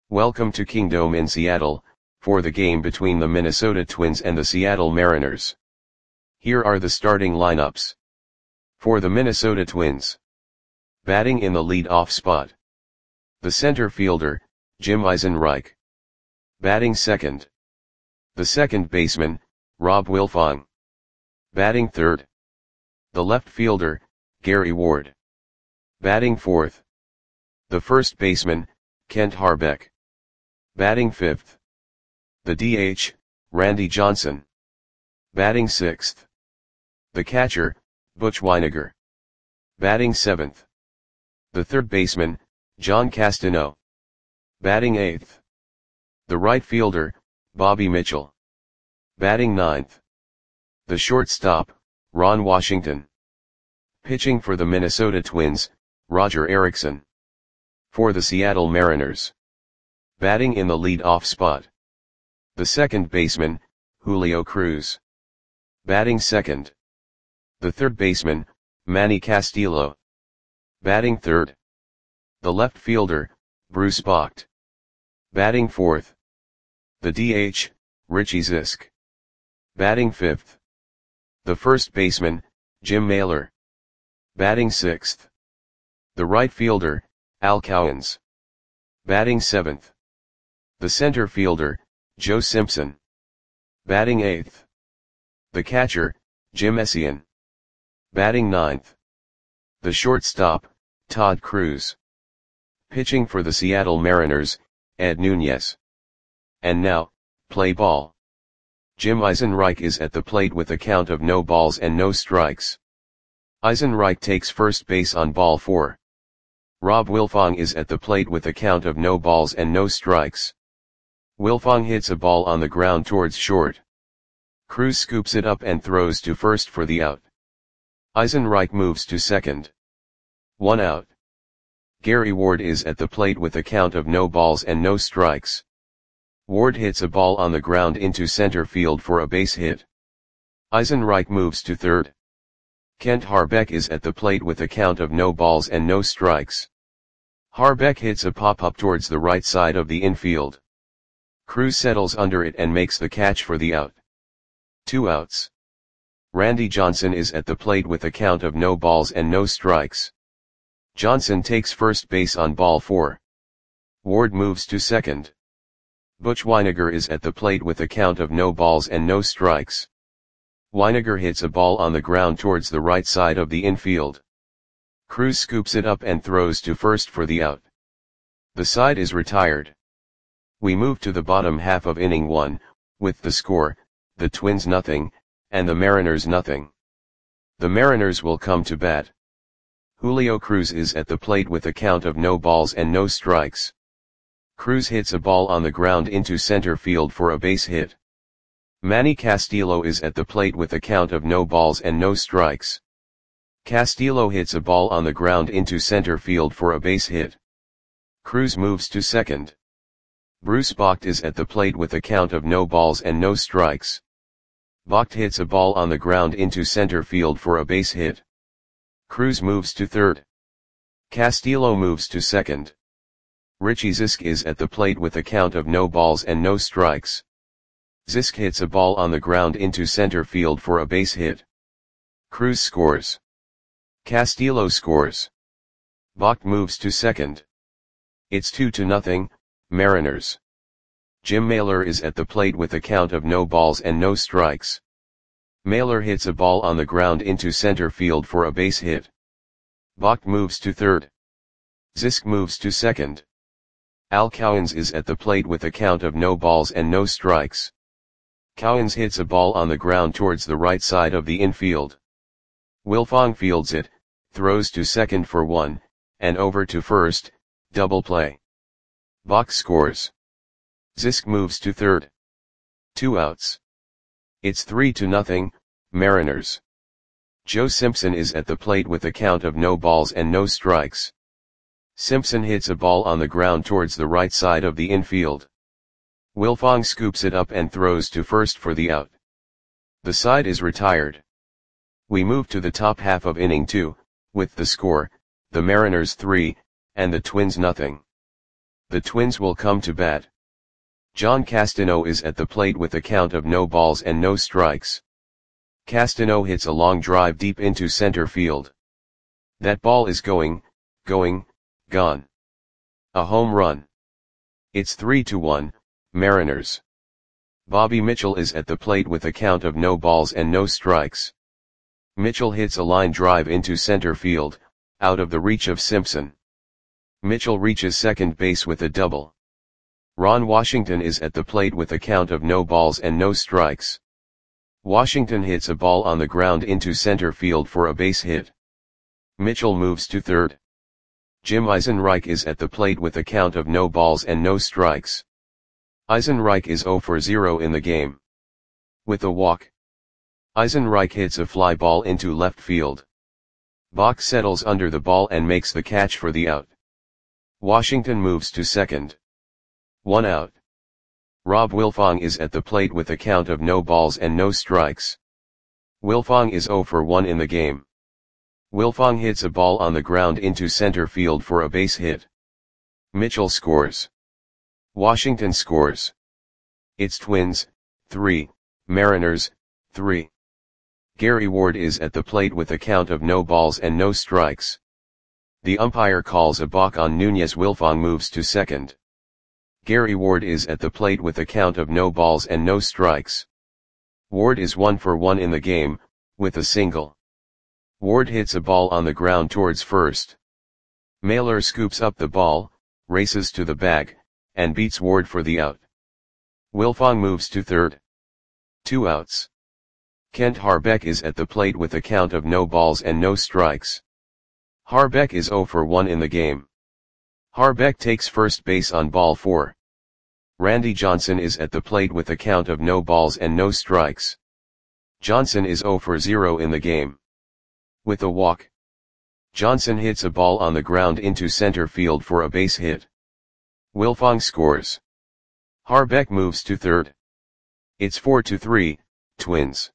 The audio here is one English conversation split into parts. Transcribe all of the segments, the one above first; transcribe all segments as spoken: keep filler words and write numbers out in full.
Welcome to Kingdome in Seattle, for the game between the Minnesota Twins and the Seattle Mariners. Here are the starting lineups. For the Minnesota Twins. Batting in the lead-off spot. The center fielder, Jim Eisenreich. Batting second. The second baseman, Rob Wilfong. Batting third. The left fielder, Gary Ward. Batting fourth. The first baseman, Kent Harbeck. Batting fifth. The D H, Randy Johnson. Batting sixth. The catcher, Butch Wynegar. Batting seventh. The third baseman, John Castano. Batting eighth. The right fielder, Bobby Mitchell. Batting ninth. The shortstop, Ron Washington. Pitching for the Minnesota Twins, Roger Erickson. For the Seattle Mariners. Batting in the lead-off spot. The second baseman, Julio Cruz. Batting second. The third baseman, Manny Castillo. Batting third. The left fielder, Bruce Bocht. Batting fourth. The D H, Richie Zisk. Batting fifth. The first baseman, Jim Mailer. Batting sixth. The right fielder, Al Cowens. Batting seventh. The center fielder, Joe Simpson. Batting eighth. The catcher, Jim Essien. Batting ninth. The shortstop, Todd Cruz. Pitching for the Seattle Mariners, Ed Nunez. And now, play ball. Jim Eisenreich is at the plate with a count of no balls and no strikes. Eisenreich takes first base on ball four. Rob Wilfong is at the plate with a count of no balls and no strikes. Wilfong hits a ball on the ground towards short. Cruz scoops it up and throws to first for the out. Eisenreich moves to second. One out. Gary Ward is at the plate with a count of no balls and no strikes. Ward hits a ball on the ground into center field for a base hit. Eisenreich moves to third. Kent Harbeck is at the plate with a count of no balls and no strikes. Harbeck hits a pop-up towards the right side of the infield. Cruz settles under it and makes the catch for the out. Two outs. Randy Johnson is at the plate with a count of no balls and no strikes. Johnson takes first base on ball four. Ward moves to second. Butch Wynegar is at the plate with a count of no balls and no strikes. Wynegar hits a ball on the ground towards the right side of the infield. Cruz scoops it up and throws to first for the out. The side is retired. We move to the bottom half of inning one, with the score, the Twins nothing, and the Mariners nothing. The Mariners will come to bat. Julio Cruz is at the plate with a count of no balls and no strikes. Cruz hits a ball on the ground into center field for a base hit. Manny Castillo is at the plate with a count of no balls and no strikes. Castillo hits a ball on the ground into center field for a base hit. Cruz moves to second. Bruce Bocht is at the plate with a count of no balls and no strikes. Bocht hits a ball on the ground into center field for a base hit. Cruz moves to third. Castillo moves to second. Richie Zisk is at the plate with a count of no balls and no strikes. Zisk hits a ball on the ground into center field for a base hit. Cruz scores. Castillo scores. Bocht moves to second. It's two to nothing, Mariners. Jim Mailer is at the plate with a count of no balls and no strikes. Mailer hits a ball on the ground into center field for a base hit. Bocht moves to third. Zisk moves to second. Al Cowens is at the plate with a count of no balls and no strikes. Cowens hits a ball on the ground towards the right side of the infield. Wilfong fields it, throws to second for one, and over to first, double play. Bocht scores. Zisk moves to third. Two outs. It's three to nothing, Mariners. Joe Simpson is at the plate with a count of no balls and no strikes. Simpson hits a ball on the ground towards the right side of the infield. Wilfong scoops it up and throws to first for the out. The side is retired. We move to the top half of inning two, with the score, the Mariners three, and the Twins nothing. The Twins will come to bat. John Castano is at the plate with a count of no balls and no strikes. Castano hits a long drive deep into center field. That ball is going, going, gone. A home run. It's three to one, Mariners. Bobby Mitchell is at the plate with a count of no balls and no strikes. Mitchell hits a line drive into center field, out of the reach of Simpson. Mitchell reaches second base with a double. Ron Washington is at the plate with a count of no balls and no strikes. Washington hits a ball on the ground into center field for a base hit. Mitchell moves to third. Jim Eisenreich is at the plate with a count of no balls and no strikes. Eisenreich is zero for zero in the game. With a walk, Eisenreich hits a fly ball into left field. Bach settles under the ball and makes the catch for the out. Washington moves to second. One out. Rob Wilfong is at the plate with a count of no balls and no strikes. Wilfong is zero for one in the game. Wilfong hits a ball on the ground into center field for a base hit. Mitchell scores. Washington scores. It's Twins, three, Mariners, three. Gary Ward is at the plate with a count of no balls and no strikes. The umpire calls a balk on Nunez. Wilfong moves to second. Gary Ward is at the plate with a count of no balls and no strikes. Ward is one for one in the game, with a single. Ward hits a ball on the ground towards first. Mailer scoops up the ball, races to the bag, and beats Ward for the out. Wilfong moves to third. Two outs. Kent Harbeck is at the plate with a count of no balls and no strikes. Harbeck is zero for one in the game. Harbeck takes first base on ball four. Randy Johnson is at the plate with a count of no balls and no strikes. Johnson is zero for zero in the game. With a walk, Johnson hits a ball on the ground into center field for a base hit. Wilfong scores. Harbeck moves to third. It's four to three, Twins.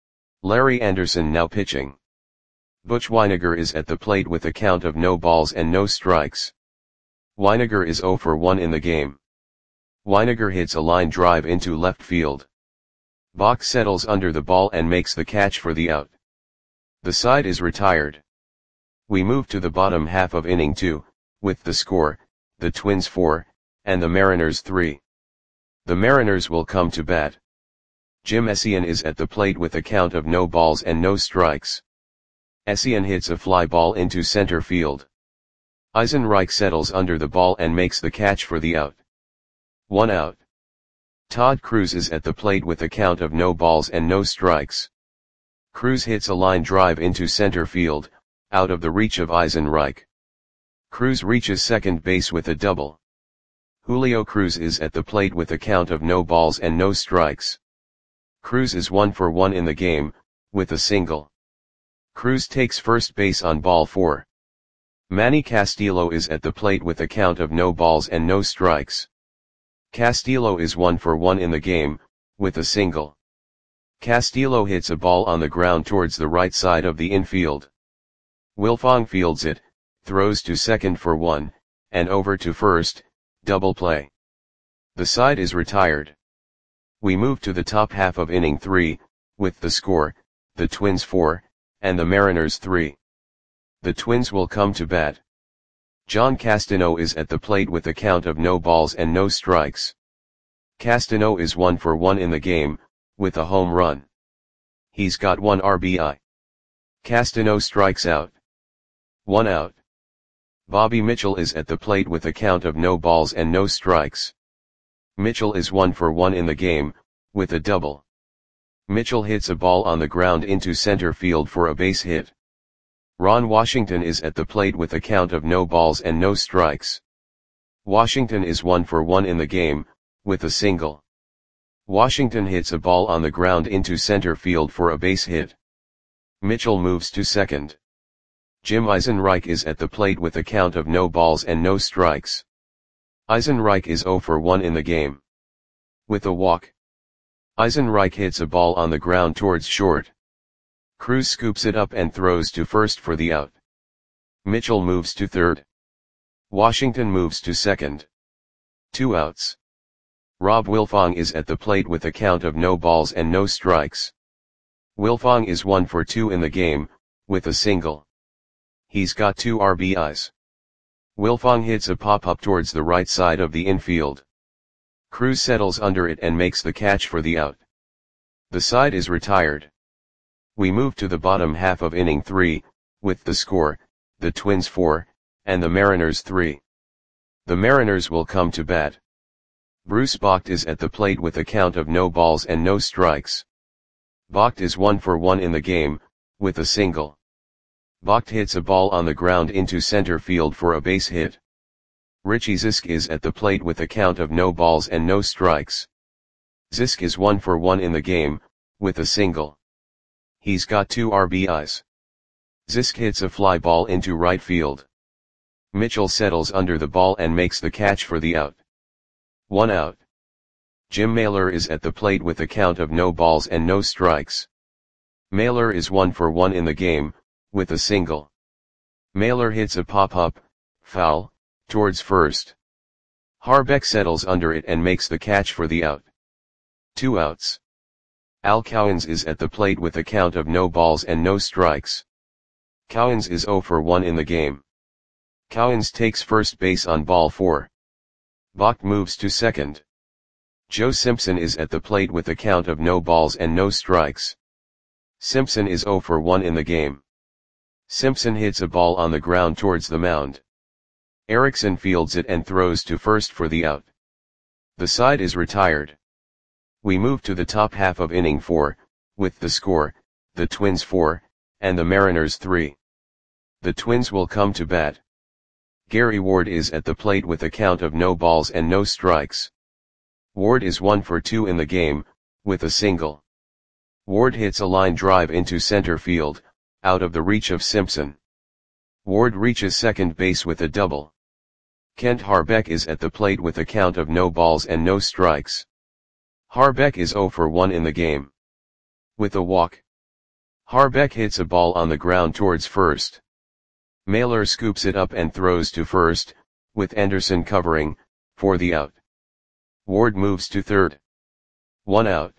Larry Anderson now pitching. Butch Weiniger is at the plate with a count of no balls and no strikes. Weiniger is zero for one in the game. Weiniger hits a line drive into left field. Bach settles under the ball and makes the catch for the out. The side is retired. We move to the bottom half of inning two, with the score, the Twins four, and the Mariners three. The Mariners will come to bat. Jim Essien is at the plate with a count of no balls and no strikes. Essien hits a fly ball into center field. Eisenreich settles under the ball and makes the catch for the out. One out. Todd Cruz is at the plate with a count of no balls and no strikes. Cruz hits a line drive into center field, out of the reach of Eisenreich. Cruz reaches second base with a double. Julio Cruz is at the plate with a count of no balls and no strikes. Cruz is one for one in the game, with a single. Cruz takes first base on ball four. Manny Castillo is at the plate with a count of no balls and no strikes. Castillo is one for one in the game, with a single. Castillo hits a ball on the ground towards the right side of the infield. Wilfong fields it, throws to second for one, and over to first, double play. The side is retired. We move to the top half of inning three, with the score, the Twins four, and the Mariners three. The Twins will come to bat. John Castano is at the plate with a count of no balls and no strikes. Castano is one for one in the game, with a home run. He's got one R B I. Castano strikes out. One out. Bobby Mitchell is at the plate with a count of no balls and no strikes. Mitchell is one for one in the game, with a double. Mitchell hits a ball on the ground into center field for a base hit. Ron Washington is at the plate with a count of no balls and no strikes. Washington is one for one in the game, with a single. Washington hits a ball on the ground into center field for a base hit. Mitchell moves to second. Jim Eisenreich is at the plate with a count of no balls and no strikes. Eisenreich is zero for one in the game. With a walk, Eisenreich hits a ball on the ground towards short. Cruz scoops it up and throws to first for the out. Mitchell moves to third. Washington moves to second. Two outs. Rob Wilfong is at the plate with a count of no balls and no strikes. Wilfong is one for two in the game, with a single. He's got two R B Is. Wilfong hits a pop-up towards the right side of the infield. Cruz settles under it and makes the catch for the out. The side is retired. We move to the bottom half of inning three, with the score, the Twins four, and the Mariners three. The Mariners will come to bat. Bruce Bocht is at the plate with a count of no balls and no strikes. Bocht is one for one in the game, with a single. Bocht hits a ball on the ground into center field for a base hit. Richie Zisk is at the plate with a count of no balls and no strikes. Zisk is one for one in the game, with a single. He's got two R B Is. Zisk hits a fly ball into right field. Mitchell settles under the ball and makes the catch for the out. One out. Jim Mailer is at the plate with a count of no balls and no strikes. Mailer is one for one in the game, with a single. Mailer hits a pop-up, foul, towards first. Harbeck settles under it and makes the catch for the out. Two outs. Al Cowens is at the plate with a count of no balls and no strikes. Cowens is zero for one in the game. Cowens takes first base on ball four. Bocht moves to second. Joe Simpson is at the plate with a count of no balls and no strikes. Simpson is zero for one in the game. Simpson hits a ball on the ground towards the mound. Erickson fields it and throws to first for the out. The side is retired. We move to the top half of inning four, with the score, the Twins four, and the Mariners three. The Twins will come to bat. Gary Ward is at the plate with a count of no balls and no strikes. Ward is one for two in the game, with a single. Ward hits a line drive into center field, out of the reach of Simpson. Ward reaches second base with a double. Kent Harbeck is at the plate with a count of no balls and no strikes. Harbeck is zero for one in the game. With a walk. Harbeck hits a ball on the ground towards first. Mailer scoops it up and throws to first, with Anderson covering, for the out. Ward moves to third. One out.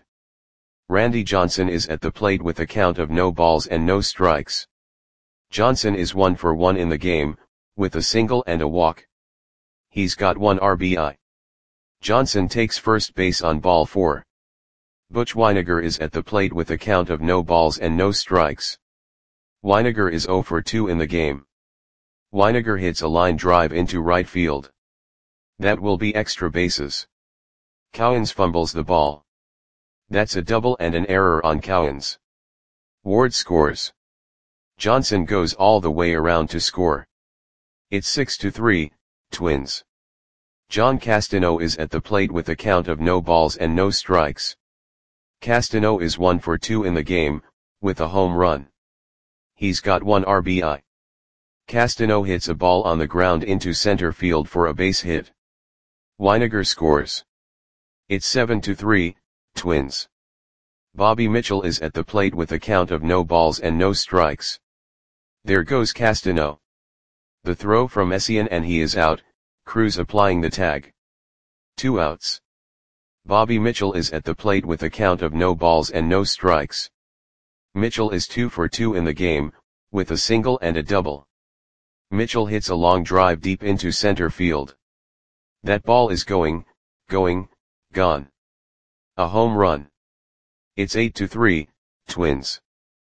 Randy Johnson is at the plate with a count of no balls and no strikes. Johnson is one for one in the game, with a single and a walk. He's got one R B I. Johnson takes first base on ball four. Butch Weiniger is at the plate with a count of no balls and no strikes. Weiniger is zero for two in the game. Weiniger hits a line drive into right field. That will be extra bases. Cowens fumbles the ball. That's a double and an error on Cowens. Ward scores. Johnson goes all the way around to score. It's six to three, Twins. John Castano is at the plate with a count of no balls and no strikes. Castano is one for two in the game, with a home run. He's got one R B I. Castano hits a ball on the ground into center field for a base hit. Weiniger scores. It's seven to three, Twins. Bobby Mitchell is at the plate with a count of no balls and no strikes. There goes Castano. The throw from Essien and he is out, Cruz applying the tag. Two outs. Bobby Mitchell is at the plate with a count of no balls and no strikes. Mitchell is two for two in the game, with a single and a double. Mitchell hits a long drive deep into center field. That ball is going, going, gone. A home run. It's eight to three, Twins.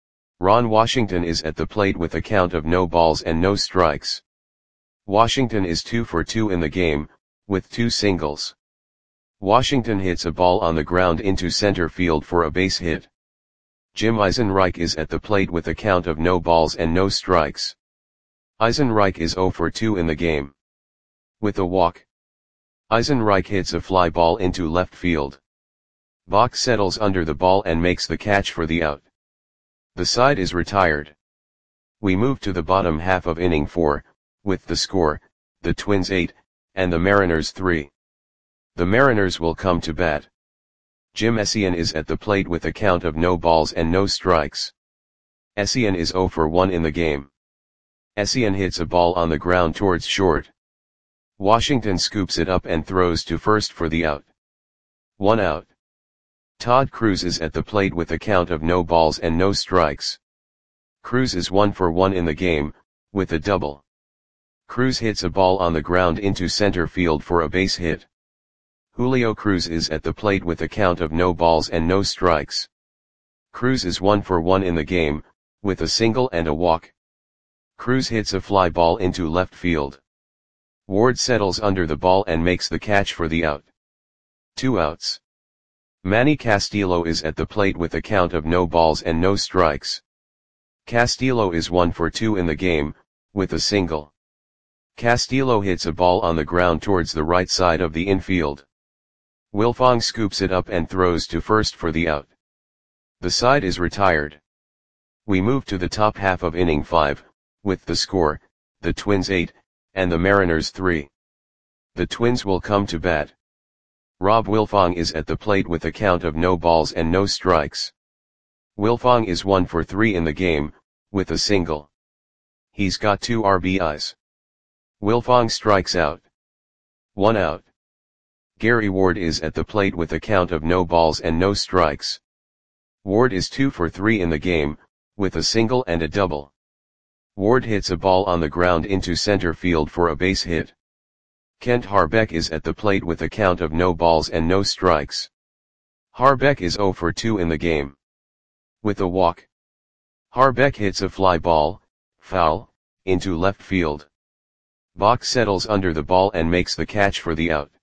Ron Washington is at the plate with a count of no balls and no strikes. Washington is two for two in the game, with two singles. Washington hits a ball on the ground into center field for a base hit. Jim Eisenreich is at the plate with a count of no balls and no strikes. Eisenreich is zero for two in the game. With a walk. Eisenreich hits a fly ball into left field. Bach settles under the ball and makes the catch for the out. The side is retired. We move to the bottom half of inning four, with the score, the Twins eight, and the Mariners three. The Mariners will come to bat. Jim Essien is at the plate with a count of no balls and no strikes. Essien is zero for one in the game. Essien hits a ball on the ground towards short. Washington scoops it up and throws to first for the out. One out. Todd Cruz is at the plate with a count of no balls and no strikes. Cruz is one for one in the game, with a double. Cruz hits a ball on the ground into center field for a base hit. Julio Cruz is at the plate with a count of no balls and no strikes. Cruz is one for one in the game, with a single and a walk. Cruz hits a fly ball into left field. Ward settles under the ball and makes the catch for the out. Two outs. Manny Castillo is at the plate with a count of no balls and no strikes. Castillo is one for two in the game, with a single. Castillo hits a ball on the ground towards the right side of the infield. Wilfong scoops it up and throws to first for the out. The side is retired. We move to the top half of inning five, with the score, the Twins eight, and the Mariners three. The Twins will come to bat. Rob Wilfong is at the plate with a count of no balls and no strikes. Wilfong is one for three in the game, with a single. He's got two R B Is. Wilfong strikes out. One out. Gary Ward is at the plate with a count of no balls and no strikes. Ward is two for three in the game, with a single and a double. Ward hits a ball on the ground into center field for a base hit. Kent Harbeck is at the plate with a count of no balls and no strikes. Harbeck is zero for two in the game. With a walk. Harbeck hits a fly ball, foul, into left field. Bach settles under the ball and makes the catch for the out.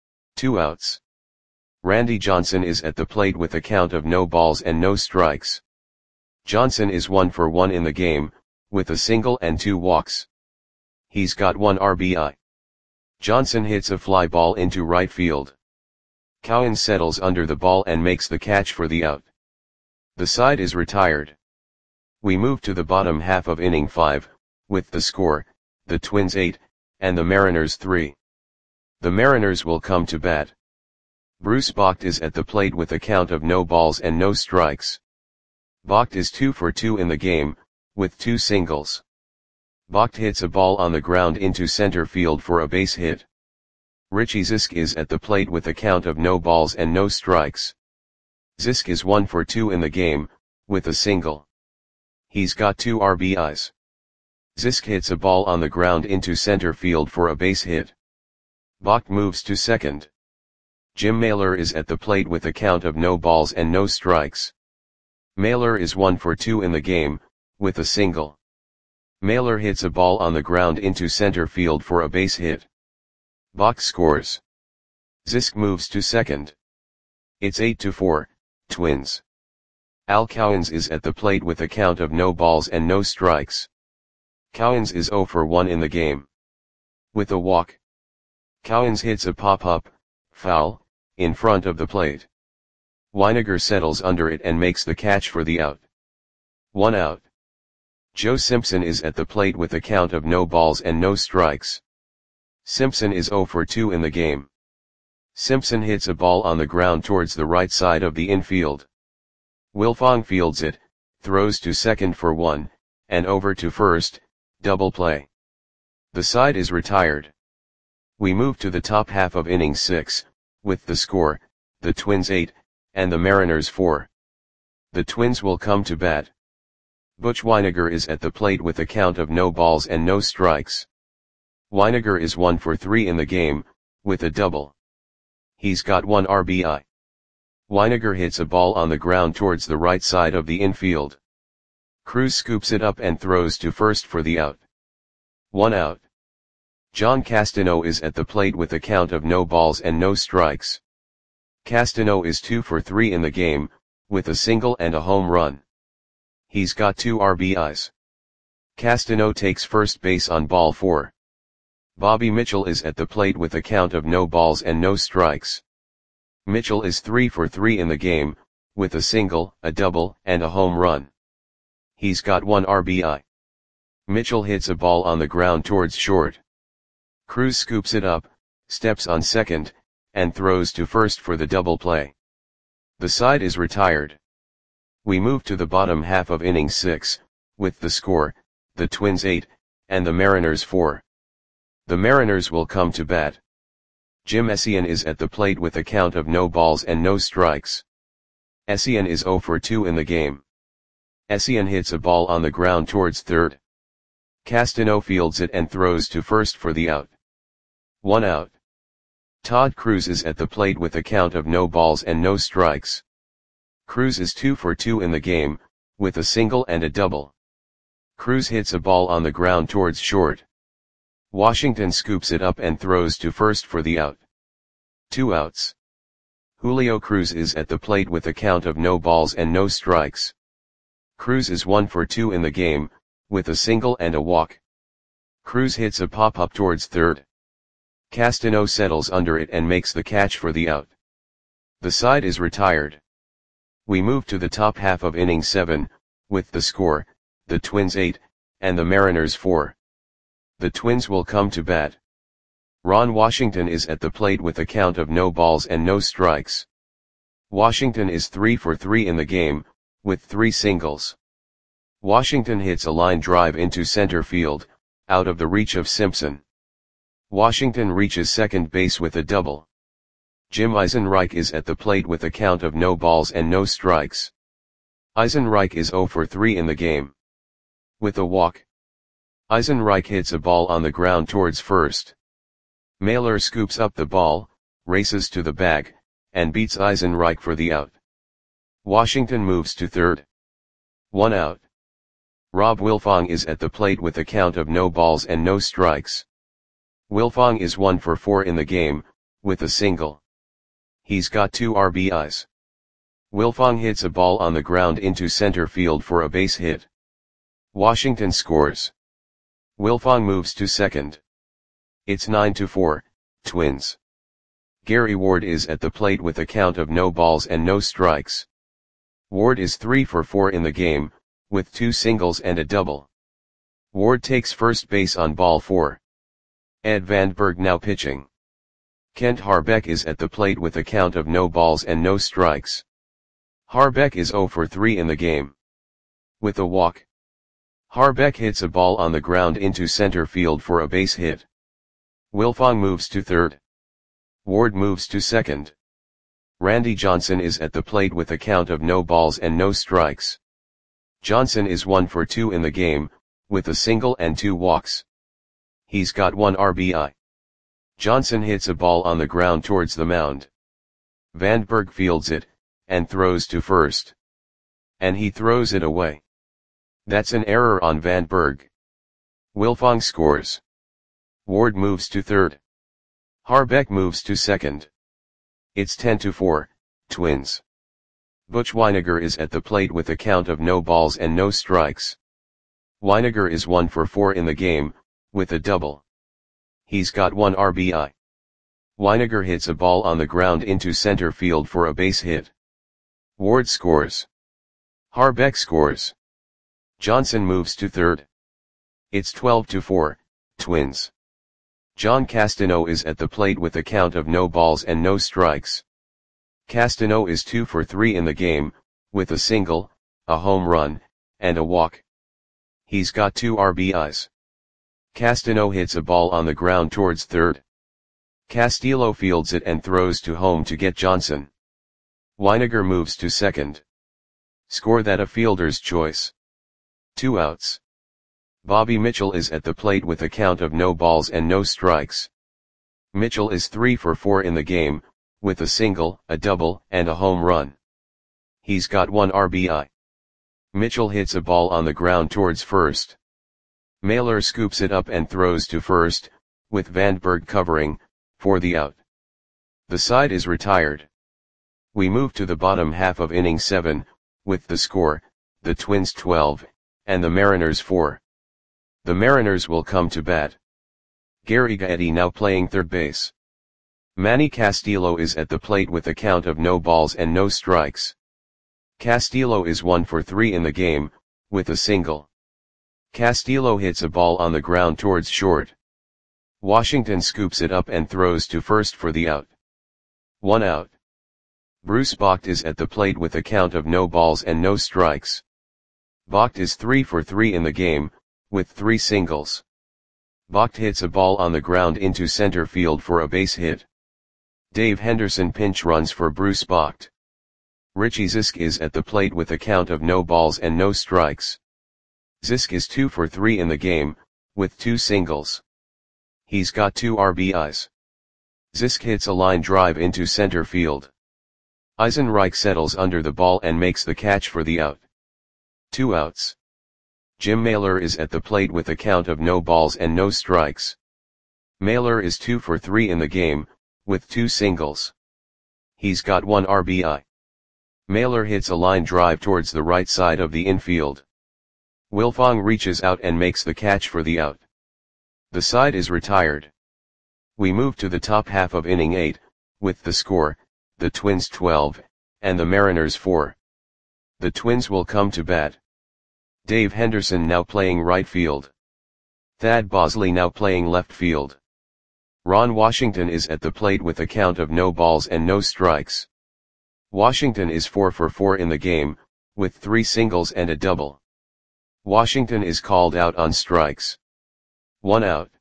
Two outs. Randy Johnson is at the plate with a count of no balls and no strikes. Johnson is one for one in the game, with a single and two walks. He's got one R B I. Johnson hits a fly ball into right field. Cowan settles under the ball and makes the catch for the out. The side is retired. We move to the bottom half of inning five, with the score, the Twins eight, and the Mariners three. The Mariners will come to bat. Bruce Bocht is at the plate with a count of no balls and no strikes. Bocht is two for two in the game, with two singles. Bocht hits a ball on the ground into center field for a base hit. Richie Zisk is at the plate with a count of no balls and no strikes. Zisk is one for two in the game, with a single. He's got two R B Is. Zisk hits a ball on the ground into center field for a base hit. Bocht moves to second. Jim Mailer is at the plate with a count of no balls and no strikes. Mailer is one for two in the game, with a single. Mailer hits a ball on the ground into center field for a base hit. Bocht scores. Zisk moves to second. It's eight to four, Twins. Al Cowens is at the plate with a count of no balls and no strikes. Cowens is zero for one in the game. With a walk. Cowens hits a pop-up, foul, in front of the plate. Weiniger settles under it and makes the catch for the out. One out. Joe Simpson is at the plate with a count of no balls and no strikes. Simpson is zero for two in the game. Simpson hits a ball on the ground towards the right side of the infield. Wilfong fields it, throws to second for one, and over to first, double play. The side is retired. We move to the top half of inning six, with the score, the Twins eight, and the Mariners four. The Twins will come to bat. Butch Weiniger is at the plate with a count of no balls and no strikes. Weiniger is one for three in the game, with a double. He's got one R B I. Weiniger hits a ball on the ground towards the right side of the infield. Cruz scoops it up and throws to first for the out. One out. John Castano is at the plate with a count of no balls and no strikes. Castano is two for three in the game, with a single and a home run. He's got two R B Is. Castano takes first base on ball four. Bobby Mitchell is at the plate with a count of no balls and no strikes. Mitchell is three for three in the game, with a single, a double, and a home run. He's got one R B I. Mitchell hits a ball on the ground towards short. Cruz scoops it up, steps on second, and throws to first for the double play. The side is retired. We move to the bottom half of inning six, with the score, the Twins eight, and the Mariners four. The Mariners will come to bat. Jim Essien is at the plate with a count of no balls and no strikes. Essien is zero for two in the game. Essien hits a ball on the ground towards third. Castano fields it and throws to first for the out. One out. Todd Cruz is at the plate with a count of no balls and no strikes. Cruz is two for two in the game, with a single and a double. Cruz hits a ball on the ground towards short. Washington scoops it up and throws to first for the out. Two outs. Julio Cruz is at the plate with a count of no balls and no strikes. Cruz is one for two in the game, with a single and a walk. Cruz hits a pop-up towards third. Castano settles under it and makes the catch for the out. The side is retired. We move to the top half of inning seven, with the score, the Twins eight, and the Mariners four. The Twins will come to bat. Ron Washington is at the plate with a count of no balls and no strikes. Washington is three for three in the game, with three singles. Washington hits a line drive into center field, out of the reach of Simpson. Washington reaches second base with a double. Jim Eisenreich is at the plate with a count of no balls and no strikes. Eisenreich is zero for three in the game. With a walk. Eisenreich hits a ball on the ground towards first. Mailer scoops up the ball, races to the bag, and beats Eisenreich for the out. Washington moves to third. One out. Rob Wilfong is at the plate with a count of no balls and no strikes. Wilfong is one for four in the game, with a single. He's got two R B Is. Wilfong hits a ball on the ground into center field for a base hit. Washington scores. Wilfong moves to second. It's nine to four, Twins. Gary Ward is at the plate with a count of no balls and no strikes. Ward is three for four in the game, with two singles and a double. Ward takes first base on ball four. Ed Vandenberg now pitching. Kent Harbeck is at the plate with a count of no balls and no strikes. Harbeck is zero for three in the game. With a walk. Harbeck hits a ball on the ground into center field for a base hit. Wilfong moves to third. Ward moves to second. Randy Johnson is at the plate with a count of no balls and no strikes. Johnson is one for two in the game, with a single and two walks. He's got one R B I. Johnson hits a ball on the ground towards the mound. Vandenberg fields it, and throws to first. And he throws it away. That's an error on Vandenberg. Wilfong scores. Ward moves to third. Harbeck moves to second. It's ten to four, Twins. Butch Weiniger is at the plate with a count of no balls and no strikes. Weiniger is one for four in the game, with a double. He's got one R B I. Weiniger hits a ball on the ground into center field for a base hit. Ward scores. Harbeck scores. Johnson moves to third. It's twelve to four, Twins. John Castano is at the plate with a count of no balls and no strikes. Castano is two for three in the game, with a single, a home run, and a walk. He's got two R B Is. Castano hits a ball on the ground towards third. Castillo fields it and throws to home to get Johnson. Weiniger moves to second. Score that a fielder's choice. Two outs. Bobby Mitchell is at the plate with a count of no balls and no strikes. Mitchell is three for four in the game, with a single, a double, and a home run. He's got one R B I. Mitchell hits a ball on the ground towards first. Mailer scoops it up and throws to first, with Vandenberg covering, for the out. The side is retired. We move to the bottom half of inning seven, with the score, the Twins twelve, and the Mariners four. The Mariners will come to bat. Gary Gaetti now playing third base. Manny Castillo is at the plate with a count of no balls and no strikes. Castillo is one for three in the game, with a single. Castillo hits a ball on the ground towards short. Washington scoops it up and throws to first for the out. One out. Bruce Bocht is at the plate with a count of no balls and no strikes. Bocht is three for three in the game, with three singles. Vogt hits a ball on the ground into center field for a base hit. Dave Henderson pinch runs for Bruce Vogt. Richie Zisk is at the plate with a count of no balls and no strikes. Zisk is two for three in the game, with two singles. He's got two R B Is. Zisk hits a line drive into center field. Eisenreich settles under the ball and makes the catch for the out. Two outs. Jim Mailer is at the plate with a count of no balls and no strikes. Mailer is two for three in the game, with two singles. He's got one R B I. Mailer hits a line drive towards the right side of the infield. Wilfong reaches out and makes the catch for the out. The side is retired. We move to the top half of inning eight, with the score, the Twins twelve, and the Mariners four. The Twins will come to bat. Dave Henderson now playing right field. Thad Bosley now playing left field. Ron Washington is at the plate with a count of no balls and no strikes. Washington is four for four in the game, with three singles and a double. Washington is called out on strikes. One out.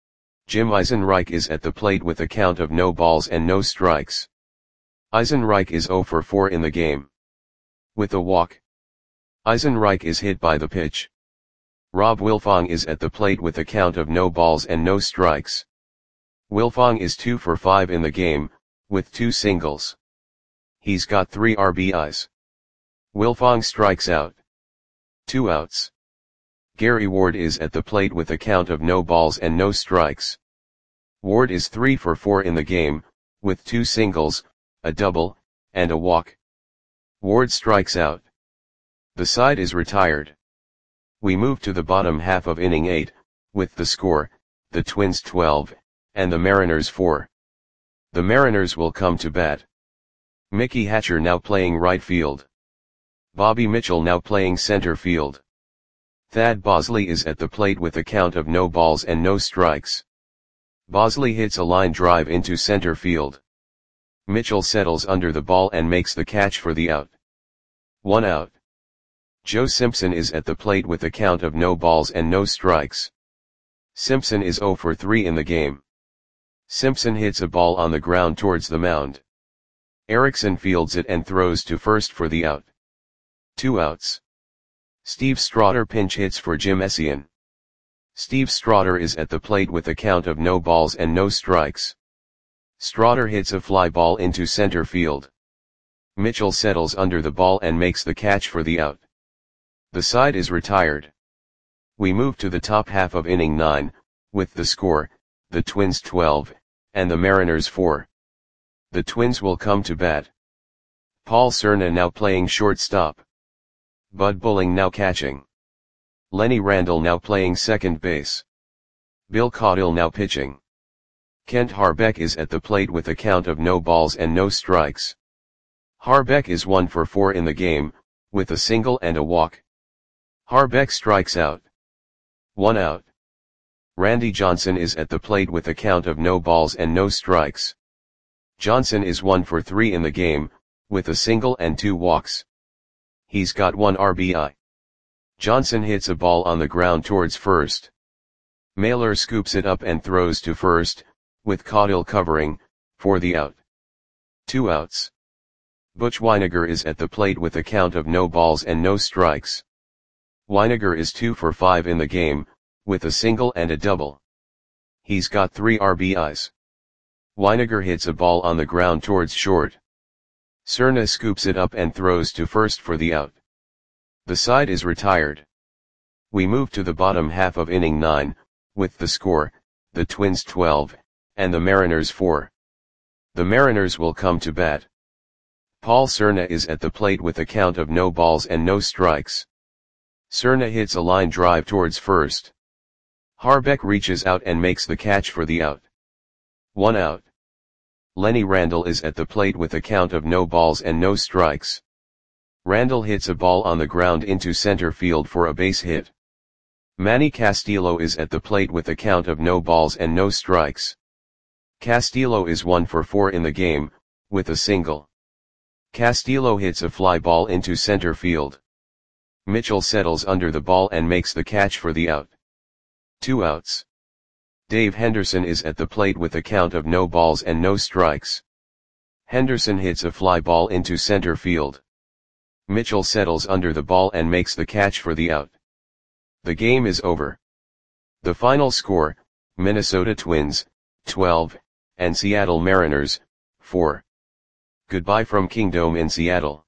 Jim Eisenreich is at the plate with a count of no balls and no strikes. Eisenreich is zero for four in the game. With a walk. Eisenreich is hit by the pitch. Rob Wilfong is at the plate with a count of no balls and no strikes. Wilfong is two for five in the game, with two singles. He's got three R B Is. Wilfong strikes out. Two outs. Gary Ward is at the plate with a count of no balls and no strikes. Ward is three for four in the game, with two singles, a double, and a walk. Ward strikes out. The side is retired. We move to the bottom half of inning eight, with the score, the Twins twelve, and the Mariners four. The Mariners will come to bat. Mickey Hatcher now playing right field. Bobby Mitchell now playing center field. Thad Bosley is at the plate with a count of no balls and no strikes. Bosley hits a line drive into center field. Mitchell settles under the ball and makes the catch for the out. One out. Joe Simpson is at the plate with a count of no balls and no strikes. Simpson is zero for three in the game. Simpson hits a ball on the ground towards the mound. Erickson fields it and throws to first for the out. Two outs. Steve Strider pinch hits for Jim Essien. Steve Strider is at the plate with a count of no balls and no strikes. Strider hits a fly ball into center field. Mitchell settles under the ball and makes the catch for the out. The side is retired. We move to the top half of inning nine, with the score, the Twins twelve, and the Mariners four. The Twins will come to bat. Paul Cerna now playing shortstop. Bud Bulling now catching. Lenny Randle now playing second base. Bill Caudill now pitching. Kent Harbeck is at the plate with a count of no balls and no strikes. Harbeck is one for four in the game, with a single and a walk. Harbeck strikes out. One out. Randy Johnson is at the plate with a count of no balls and no strikes. Johnson is one for three in the game, with a single and two walks. He's got one R B I. Johnson hits a ball on the ground towards first. Mailer scoops it up and throws to first, with Caudill covering, for the out. Two outs. Butch Weiniger is at the plate with a count of no balls and no strikes. Weiniger is two for five in the game, with a single and a double. He's got three R B Is. Weiniger hits a ball on the ground towards short. Cerna scoops it up and throws to first for the out. The side is retired. We move to the bottom half of inning nine, with the score, the Twins twelve, and the Mariners four. The Mariners will come to bat. Paul Cerna is at the plate with a count of no balls and no strikes. Cerna hits a line drive towards first. Harbeck reaches out and makes the catch for the out. One out. Lenny Randle is at the plate with a count of no balls and no strikes. Randle hits a ball on the ground into center field for a base hit. Manny Castillo is at the plate with a count of no balls and no strikes. Castillo is one for four in the game, with a single. Castillo hits a fly ball into center field. Mitchell settles under the ball and makes the catch for the out. Two outs. Dave Henderson is at the plate with a count of no balls and no strikes. Henderson hits a fly ball into center field. Mitchell settles under the ball and makes the catch for the out. The game is over. The final score, Minnesota Twins, twelve, and Seattle Mariners, four. Goodbye from Kingdome in Seattle.